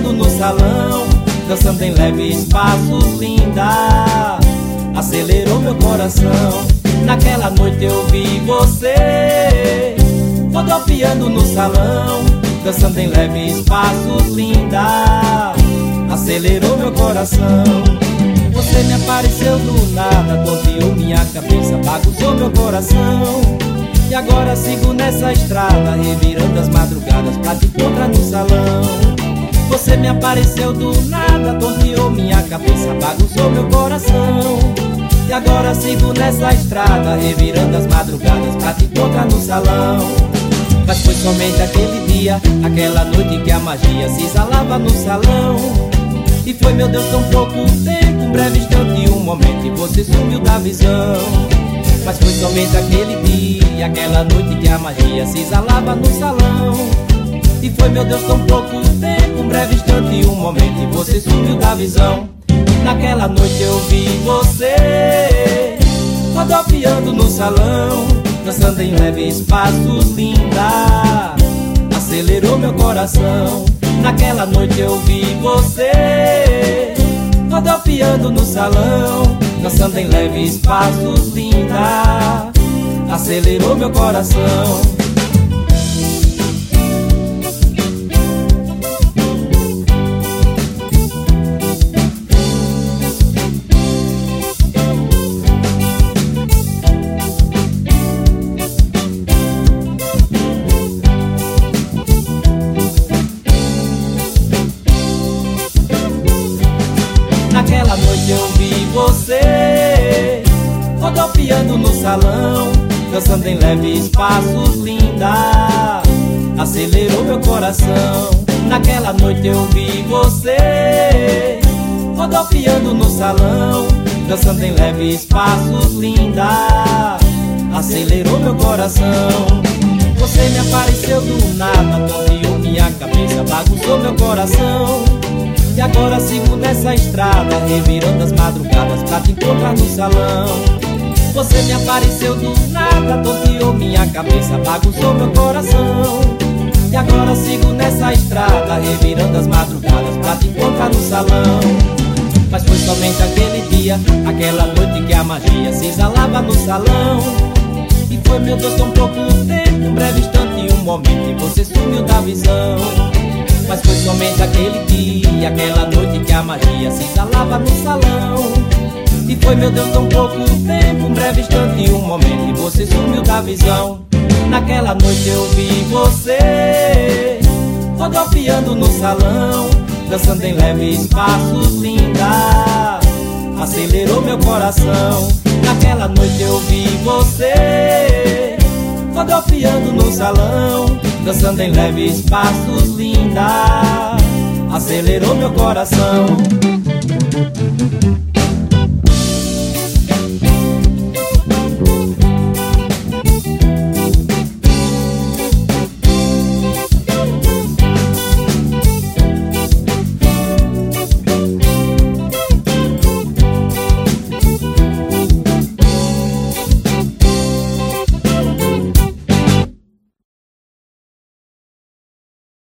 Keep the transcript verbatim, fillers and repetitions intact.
rodopiando no salão, dançando em leves passos, linda, acelerou meu coração. Naquela noite eu vi você rodopiando no salão, dançando em leves passos, linda, acelerou meu coração. Você me apareceu do nada, tonteou minha cabeça, bagunçou meu coração. E agora sigo nessa estrada, revirando as madrugadas pra te encontrar no salão. Você me apareceu do nada, tonteou minha cabeça, bagunçou meu coração. E agora sigo nessa estrada, revirando as madrugadas pra te encontrar no salão. Mas foi somente aquele dia, aquela noite que a magia se exalava no salão. E foi, meu Deus, tão pouco tempo, um breve instante, um momento, e você sumiu da visão. Mas foi somente aquele dia, aquela noite que a magia se exalava no salão. E foi, meu Deus, tão pouco tempo, um breve instante, um momento, e você sumiu da visão. Naquela noite eu vi você rodopiando no salão, dançando em leves passos, linda, acelerou meu coração. Naquela noite eu vi você rodopiando no salão, dançando em leves passos, linda, acelerou meu coração. Naquela noite eu vi você rodopiando no salão, dançando em leves passos, linda, acelerou meu coração. Naquela noite eu vi você rodopiando no salão, dançando em leves passos, linda, acelerou meu coração. Você me apareceu do nada, tonteou minha cabeça, bagunçou meu coração. E agora sigo nessa estrada, revirando as madrugadas pra te encontrar no salão. Você me apareceu do nada, tonteou minha cabeça, bagunçou meu coração. E agora sigo nessa estrada, revirando as madrugadas pra te encontrar no salão. Mas foi somente aquele dia, aquela noite que a magia se exalava no salão. E foi, meu Deus, tão pouco tempo, um breve instante, um momento, e você sumiu da visão. Mas foi somente aquele dia, aquela noite que a magia se exalava no salão. E foi, meu Deus, tão pouco tempo, um breve instante, um momento, e você sumiu da visão. Naquela noite eu vi você rodopiando no salão, dançando em leves passos, linda, acelerou meu coração. Naquela noite eu vi você rodopiando no salão, dançando em leves passos, linda, acelerou meu coração.